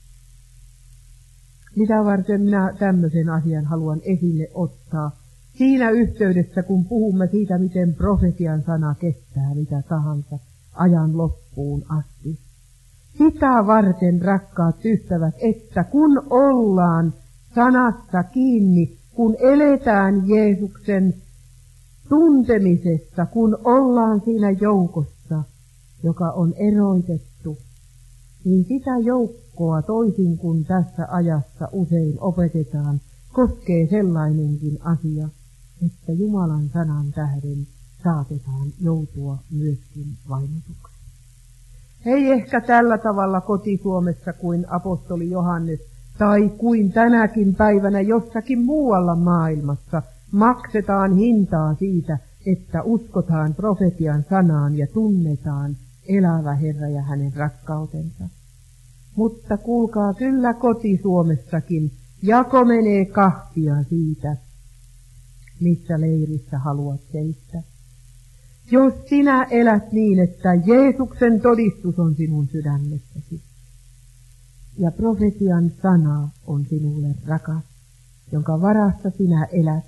Mitä varten minä tämmöisen asian haluan esille ottaa? Siinä yhteydessä, kun puhumme siitä, miten profetian sana kestää mitä tahansa ajan loppuun asti. Sitä varten, rakkaat ystävät, että kun ollaan sanassa kiinni, kun eletään Jeesuksen tuntemisessa, kun ollaan siinä joukossa, joka on eroitettu, niin sitä joukkoa toisin kuin tässä ajassa usein opetetaan, koskee sellainenkin asia, että Jumalan sanan tähden saatetaan joutua myöskin vainotuksi. Ei ehkä tällä tavalla koti-Suomessa kuin apostoli Johannes tai kuin tänäkin päivänä jossakin muualla maailmassa maksetaan hintaa siitä, että uskotaan profetian sanaan ja tunnetaan elävä Herra ja hänen rakkautensa. Mutta kuulkaa, kyllä koti Suomessakin jako menee kahtia siitä, missä leirissä haluat seistä. Jos sinä elät niin, että Jeesuksen todistus on sinun sydämessäsi, ja profetian sana on sinulle rakas, jonka varassa sinä elät,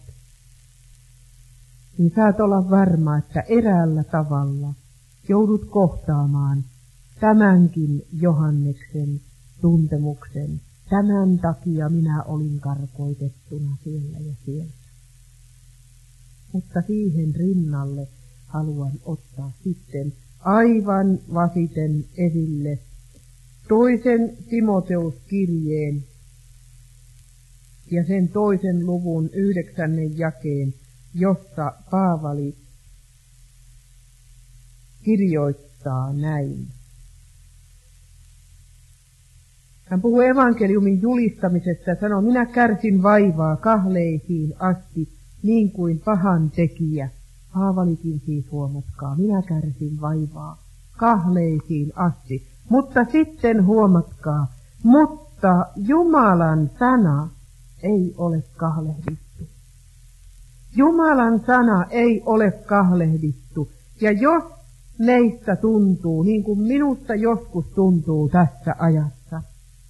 niin saat olla varma, että eräällä tavalla joudut kohtaamaan tämänkin Johanneksen tuntemuksen. Tämän takia minä olin karkoitettuna siellä ja siellä. Mutta siihen rinnalle haluan ottaa sitten aivan vasiten esille toisen Timoteuskirjeen ja sen toisen luvun yhdeksännen jakeen, jossa Paavali kirjoittaa näin. Hän puhuu evankeliumin julistamisesta ja sanoo, minä kärsin vaivaa kahleisiin asti, niin kuin pahan tekijä. Paavalikin siis huomatkaa, minä kärsin vaivaa kahleisiin asti. Mutta sitten huomatkaa, mutta Jumalan sana ei ole kahlehdittu. Jumalan sana ei ole kahlehdittu. Ja jos meistä tuntuu, niin kuin minusta joskus tuntuu tässä ajassa,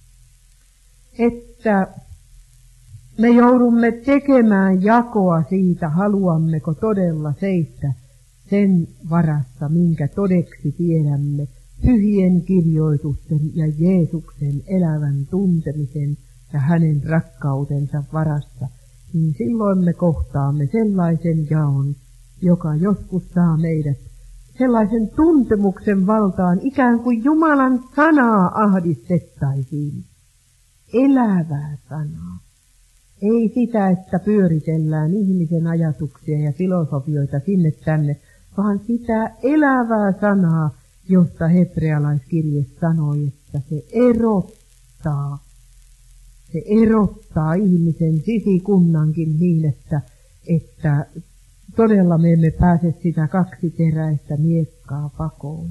että me joudumme tekemään jakoa siitä, haluammeko todella seistä sen varassa, minkä todeksi tiedämme, pyhien kirjoitusten ja Jeesuksen elävän tuntemisen ja hänen rakkautensa varassa, niin silloin me kohtaamme sellaisen jaon, joka joskus saa meidät sellaisen tuntemuksen valtaan, ikään kuin Jumalan sanaa ahdistettaisiin. Elävää sanaa. Ei sitä, että pyöritellään ihmisen ajatuksia ja filosofioita sinne tänne, vaan sitä elävää sanaa, josta hebrealaiskirje sanoi, että se erottaa. Se erottaa ihmisen sisikunnankin niin, että, että todella me emme pääse sitä kaksiteräistä miekkaa pakoon.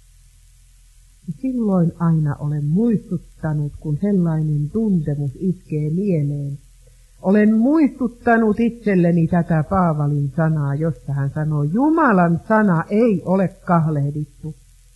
Silloin aina olen muistuttanut, kun sellainen tuntemus iskee mieleen. Olen muistuttanut itselleni tätä Paavalin sanaa, jossa hän sanoo, Jumalan sana ei ole kahlehdittu.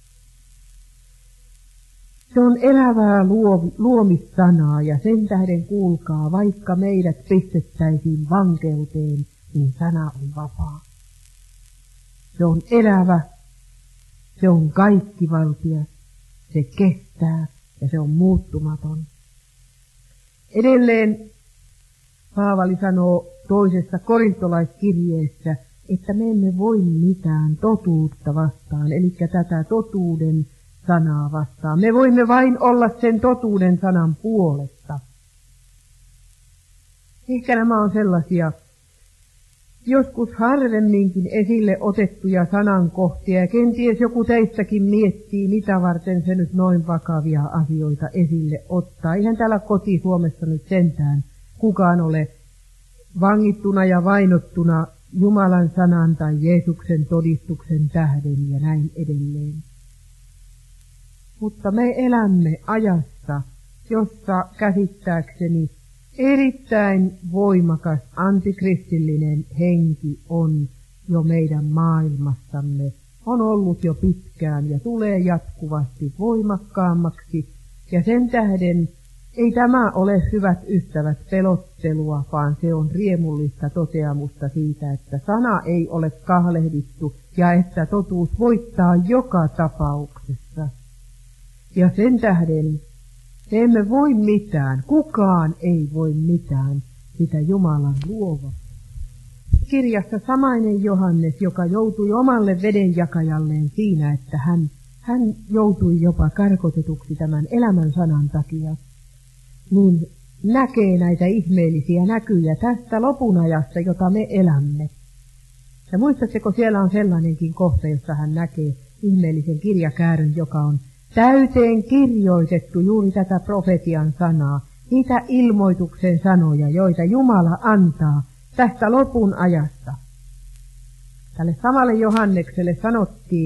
Se on elävää luo, luomissanaa ja sen tähden kuulkaa, vaikka meidät pistettäisiin vankeuteen, niin sana on vapaa. Se on elävä, se on kaikkivaltias, se kestää ja se on muuttumaton. Edelleen Paavali sanoo toisessa korintolaiskirjeessä, että me emme voi mitään totuutta vastaan, eli tätä totuuden sanaa vastaan. Me voimme vain olla sen totuuden sanan puolesta. Ehkä nämä on sellaisia joskus harvemminkin esille otettuja sanankohtia, ja kenties joku teistäkin miettii, mitä varten se nyt noin vakavia asioita esille ottaa. Eihän täällä koti-Suomessa nyt sentään kukaan ole vangittuna ja vainottuna Jumalan sanan tai Jeesuksen todistuksen tähden ja näin edelleen. Mutta me elämme ajassa, jossa käsittääkseni erittäin voimakas antikristillinen henki on jo meidän maailmassamme, on ollut jo pitkään ja tulee jatkuvasti voimakkaammaksi, ja sen tähden ei tämä ole, hyvät ystävät, pelottelua, vaan se on riemullista toteamusta siitä, että sana ei ole kahlehdittu ja että totuus voittaa joka tapauksessa. Ja sen tähden me emme voi mitään, kukaan ei voi mitään sitä Jumalan luova. Kirjassa samainen Johannes, joka joutui omalle vedenjakajalleen siinä, että hän, hän joutui jopa karkotetuksi tämän elämän sanan takia, niin näkee näitä ihmeellisiä näkyjä tästä lopun ajasta, jota me elämme. Ja muistatteko, siellä on sellainenkin kohta, jossa hän näkee ihmeellisen kirjakäärön, joka on täyteen kirjoitettu juuri tätä profetian sanaa, niitä ilmoituksen sanoja, joita Jumala antaa tästä lopun ajasta. Tälle samalle Johannekselle sanottiin,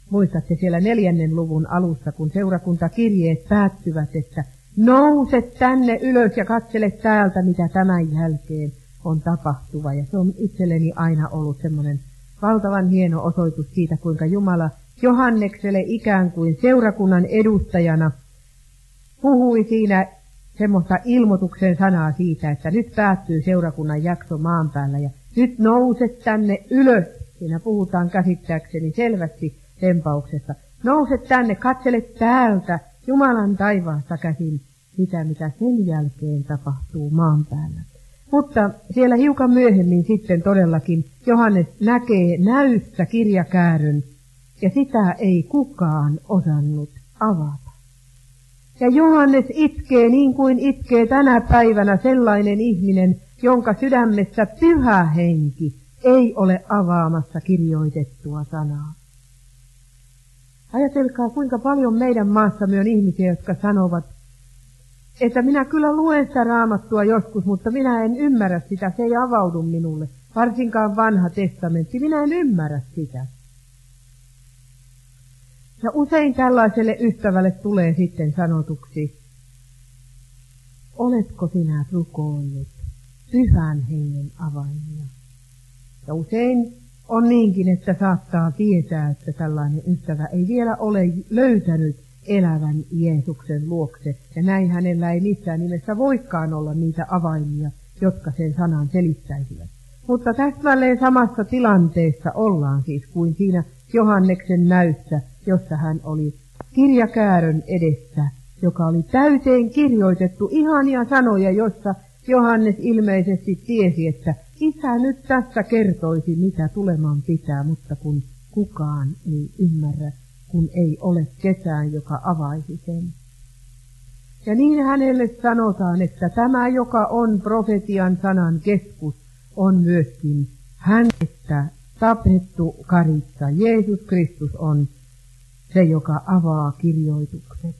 muistatte siellä neljännen luvun alussa, kun seurakuntakirjeet päättyvät, että nouse tänne ylös ja katsele täältä, mitä tämän jälkeen on tapahtuva. Ja se on itselleni aina ollut semmoinen valtavan hieno osoitus siitä, kuinka Jumala Johannekselle ikään kuin seurakunnan edustajana puhui siinä semmoista ilmoituksen sanaa siitä, että nyt päättyy seurakunnan jakso maan päällä ja nyt nouse tänne ylös. Siinä puhutaan käsittääkseni selvästi tempauksesta. Nouse tänne, katsele täältä Jumalan taivaasta käsin sitä, mitä sen jälkeen tapahtuu maan päällä. Mutta siellä hiukan myöhemmin sitten todellakin Johannes näkee näyssä kirjakäärön, ja sitä ei kukaan osannut avata. Ja Johannes itkee niin kuin itkee tänä päivänä sellainen ihminen, jonka sydämessä pyhä henki ei ole avaamassa kirjoitettua sanaa. Ajatelkaa, kuinka paljon meidän maassamme on ihmisiä, jotka sanovat, että minä kyllä luen sitä Raamattua joskus, mutta minä en ymmärrä sitä, se ei avaudu minulle. Varsinkaan vanha testamentti, minä en ymmärrä sitä. Ja usein tällaiselle ystävälle tulee sitten sanotuksi, oletko sinä rukoillut pyhän hengen avaimia? Ja usein on niinkin, että saattaa tietää, että tällainen ystävä ei vielä ole löytänyt elävän Jeesuksen luokse. Ja näin hänellä ei missään nimessä voikaan olla niitä avaimia, jotka sen sanan selittäisivät. Mutta täsmälleen samassa tilanteessa ollaan siis kuin siinä Johanneksen näyssä, jossa hän oli kirjakäärön edessä, joka oli täyteen kirjoitettu ihania sanoja, jossa Johannes ilmeisesti tiesi, että Isä nyt tässä kertoisi, mitä tuleman pitää, mutta kun kukaan ei ymmärrä, kun ei ole ketään, joka avaisi sen. Ja niin hänelle sanotaan, että tämä, joka on profetian sanan keskus, on myöskin hänestä tapettu karitsa. Jeesus Kristus on se, joka avaa kirjoitukset.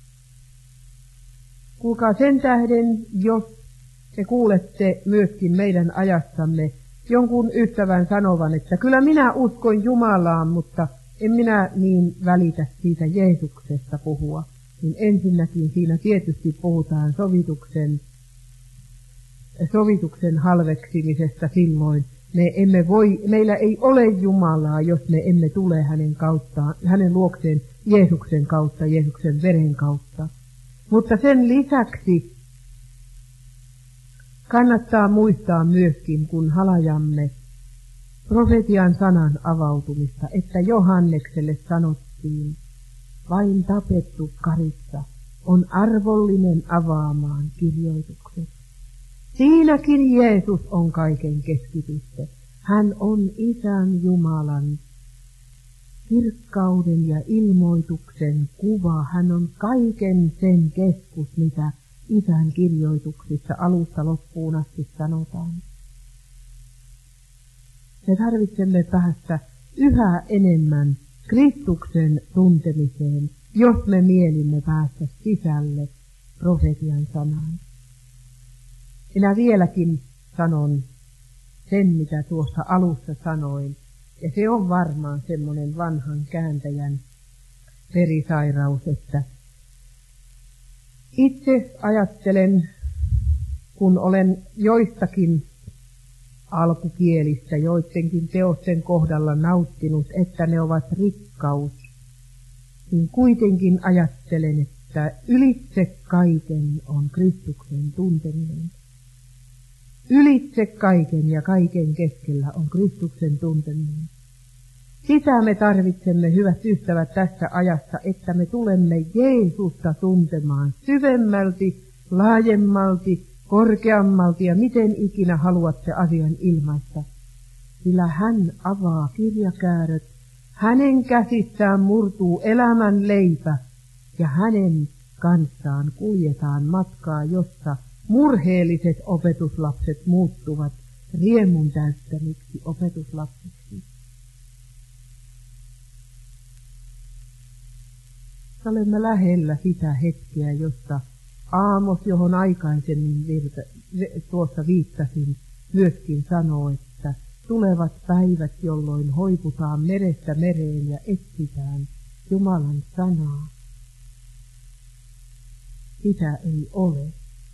Kuulkaa sen tähden, jos te kuulette myöskin meidän ajassamme jonkun ystävän sanovan, että kyllä minä uskon Jumalaan, mutta en minä niin välitä siitä Jeesuksesta puhua. Niin ensinnäkin siinä tietysti puhutaan sovituksen, sovituksen halveksimisesta silloin. Me emme voi, meillä ei ole Jumalaa, jos me emme tule hänen kauttaan, hänen luokseen Jeesuksen kautta, Jeesuksen veren kautta. Mutta sen lisäksi kannattaa muistaa myöskin, kun halajamme profetian sanan avautumista, että Johannekselle sanottiin, vain tapettu karitsa on arvollinen avaamaan kirjoitukset. Siinäkin Jeesus on kaiken keskipiste. Hän on Isän Jumalan kirkkauden ja ilmoituksen kuva. Hän on kaiken sen keskus, mitä Isän kirjoituksissa alusta loppuun asti sanotaan. Me tarvitsemme päästä yhä enemmän Kristuksen tuntemiseen, jos me mielimme päästä sisälle profetian sanaan. Minä vieläkin sanon sen, mitä tuossa alussa sanoin, ja se on varmaan semmoinen vanhan kääntäjän verisairaus, että itse ajattelen, kun olen joistakin alkukielistä, joidenkin teosten kohdalla nauttinut, että ne ovat rikkaus, niin kuitenkin ajattelen, että ylitse kaiken on Kristuksen tunteminen. Ylitse kaiken ja kaiken keskellä on Kristuksen tunteminen. Sitä me tarvitsemme, hyvät ystävät, tässä ajassa, että me tulemme Jeesusta tuntemaan syvemmälti, laajemmalti, korkeammalti ja miten ikinä haluatte asian ilmaista. Sillä hän avaa kirjakääröt, hänen käsissään murtuu elämän leipä ja hänen kanssaan kuljetaan matkaa, jossa murheelliset opetuslapset muuttuvat riemun täyttämiksi opetuslapsiksi. Olemme lähellä sitä hetkeä, josta Aamos, johon aikaisemmin virta, tuossa viittasin, myöskin sanoo, että tulevat päivät, jolloin hoiputaan merestä mereen ja etsitään Jumalan sanaa. Sitä ei ole.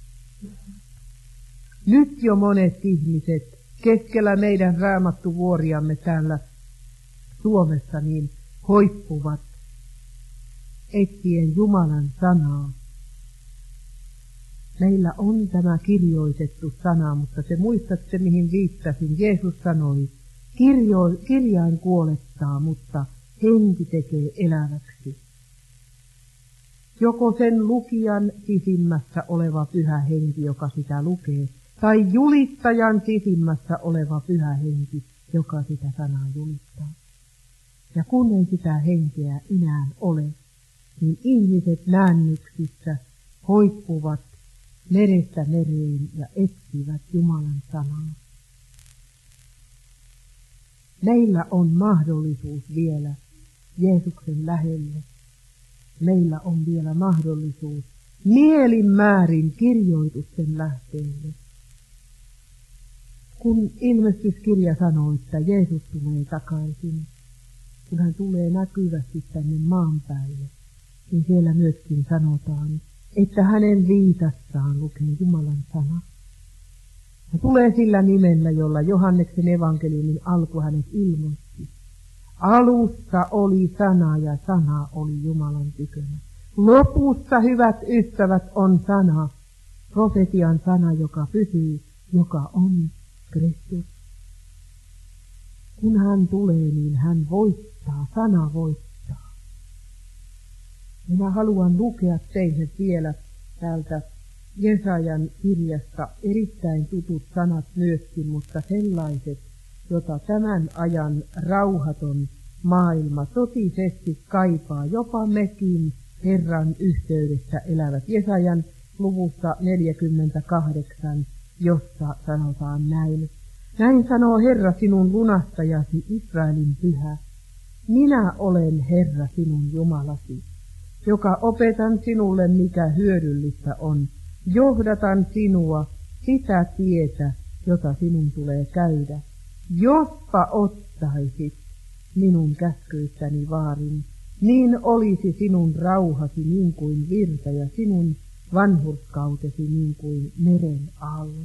Nyt jo monet ihmiset keskellä meidän raamattuvuoriamme täällä Suomessa niin hoippuvat etsien Jumalan sanaa. Meillä on tämä kirjoitettu sana, mutta te muistatte, mihin viittasin. Jeesus sanoi, Kirjo, kirjain kuolettaa, mutta henki tekee eläväksi. Joko sen lukijan sisimmässä oleva pyhä henki, joka sitä lukee, tai julistajan sisimmässä oleva pyhä henki, joka sitä sanaa julistaa. Ja kun ei sitä henkeä enää ole, niin ihmiset näännyksissä hoippuvat merestä mereen ja etsivät Jumalan sanaa. Meillä on mahdollisuus vielä Jeesuksen lähelle. Meillä on vielä mahdollisuus mielinmäärin kirjoituksen lähteelle. Kun ilmestyskirja sanoo, että Jeesus tulee takaisin, kun hän tulee näkyvästi tänne maan päälle, niin siellä myöskin sanotaan, että hänen viitassaan lukee Jumalan sana. Ja tulee sillä nimellä, jolla Johanneksen evankeliumin alku hänet ilmoitti. Alussa oli sana ja sana oli Jumalan tykönä. Lopussa, hyvät ystävät, on sana, profetian sana, joka pysyy, joka on Kristus. Kun hän tulee, niin hän voittaa, sana voittaa. Minä haluan lukea teille vielä täältä Jesajan kirjasta erittäin tutut sanat myöskin, mutta sellaiset, jota tämän ajan rauhaton maailma totisesti kaipaa, jopa mekin Herran yhteydessä elävät. Jesajan luvussa neljäkymmentäkahdeksan, jossa sanotaan näin. Näin sanoo Herra sinun lunastajasi, Israelin pyhä. Minä olen Herra sinun Jumalasi, joka opetan sinulle, mikä hyödyllistä on. Johdatan sinua sitä tietä, jota sinun tulee käydä. Jospa ottaisit minun käskyistäni vaarin, niin olisi sinun rauhasi niin kuin virta ja sinun vanhurskautesi niin kuin meren aallot.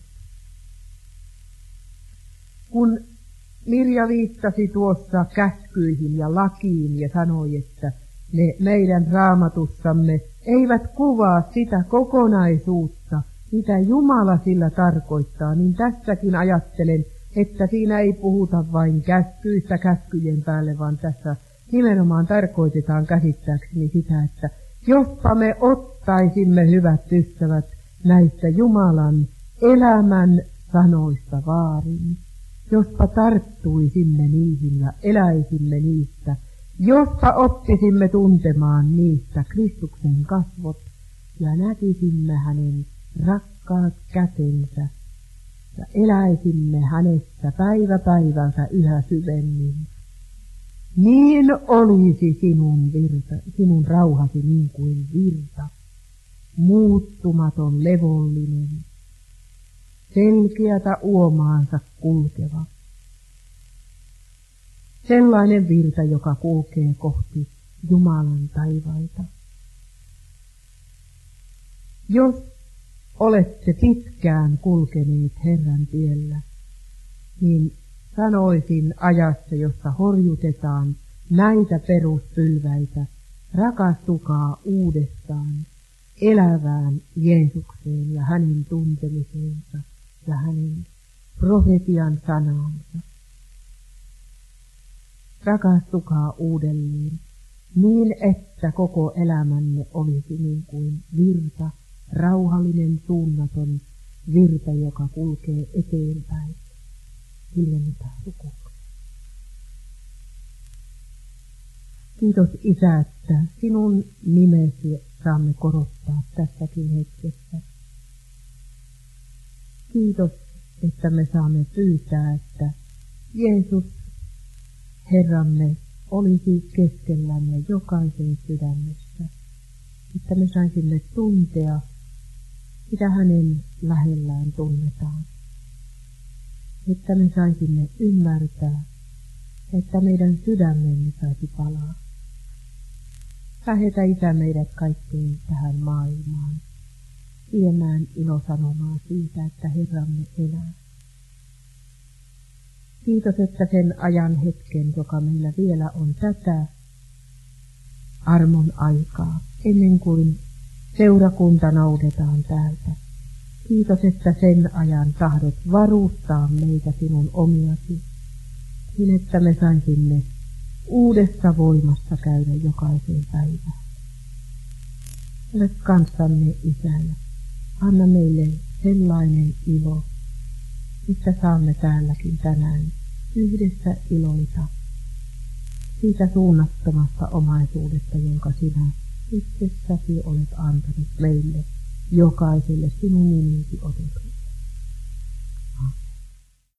Kun Mirja viittasi tuossa käskyihin ja lakiin ja sanoi, että ne meidän raamatussamme eivät kuvaa sitä kokonaisuutta, mitä Jumala sillä tarkoittaa, niin tässäkin ajattelen, että siinä ei puhuta vain käskyistä käskyjen päälle, vaan tässä nimenomaan tarkoitetaan käsittääkseni sitä, että jospa me ottaisimme, hyvät ystävät, näistä Jumalan elämän sanoista vaarin, jospa tarttuisimme niihin ja eläisimme niistä, jospa oppisimme tuntemaan niistä Kristuksen kasvot ja näkisimme hänen rakkaat kätensä ja eläisimme hänessä päivä päivältä yhä syvemmin. Niin olisi sinun, virta, sinun rauhasi niin kuin virta, muuttumaton, levollinen, selkeätä uomaansa kulkeva. Sellainen virta, joka kulkee kohti Jumalan taivaita. Jos olette pitkään kulkeneet Herran tiellä, niin sanoisin ajassa, jossa horjutetaan näitä peruspylväitä, rakastukaa uudestaan elävään Jeesukseen ja hänen tuntemiseensa ja hänen profetian sanaansa. Rakastukaa uudelleen niin, että koko elämänne olisi niin kuin virta, rauhallinen, suunnaton virta, joka kulkee eteenpäin. Hiljennytään rukouksia. Kiitos Isä, että sinun nimesi saamme korottaa tässäkin hetkessä. Kiitos, että me saamme pyytää, että Jeesus, Herramme, olisi keskellämme jokaisen sydämessä, että me saisimme tuntea, mitä hänen lähellään tunnetaan. että me saisimme ymmärtää, että meidän sydämemme saisi palaa. Lähetä Isä meidät kaikkiin tähän maailmaan, viemään ilosanomaa siitä, että Herramme elää. Kiitos, että sen ajan hetken, joka meillä vielä on tätä armon aikaa, ennen kuin seurakunta noudetaan täältä. Kiitos, että sen ajan tahdot varustaa meitä sinun omiasi, niin että me saisimme uudessa voimassa käydä jokaiseen päivään. Ole kanssamme, Isä, ja anna meille sellainen ilo, että saamme täälläkin tänään yhdessä iloita siitä suunnattomasta omaisuudesta, jonka sinä itsessäsi olet antanut meille jokaiselle sinun nimisi otetun.